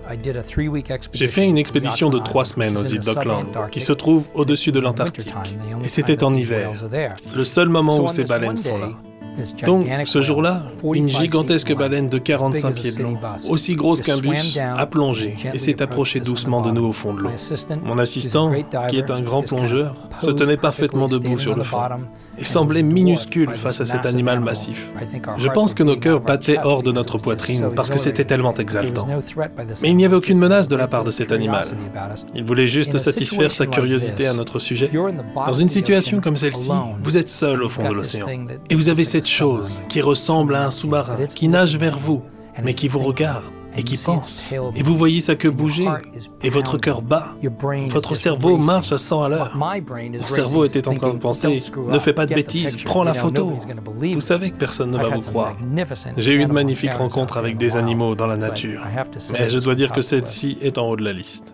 J'ai fait une expédition de 3 semaines aux îles d'Auckland, qui se trouvent au-dessus de l'Antarctique. Et c'était en hiver, le seul moment où ces baleines sont là. Donc, ce jour-là, une gigantesque baleine de 45 pieds de long, aussi grosse qu'un bus, a plongé et s'est approchée doucement de nous au fond de l'eau. Mon assistant, qui est un grand plongeur, se tenait parfaitement debout sur le fond et semblait minuscule face à cet animal massif. Je pense que nos cœurs battaient hors de notre poitrine parce que c'était tellement exaltant. Mais il n'y avait aucune menace de la part de cet animal. Il voulait juste satisfaire sa curiosité à notre sujet. Dans une situation comme celle-ci, vous êtes seul au fond de l'océan et vous avez cette chose qui ressemble à un sous-marin, qui nage vers vous, mais qui vous regarde et qui pense. Et vous voyez sa queue bouger, et votre cœur bat. Votre cerveau marche à 100 à l'heure. Mon cerveau était en train de penser, ne fais pas de bêtises, prends la photo. Vous savez que personne ne va vous croire. J'ai eu une magnifique rencontre avec des animaux dans la nature, mais je dois dire que celle-ci est en haut de la liste.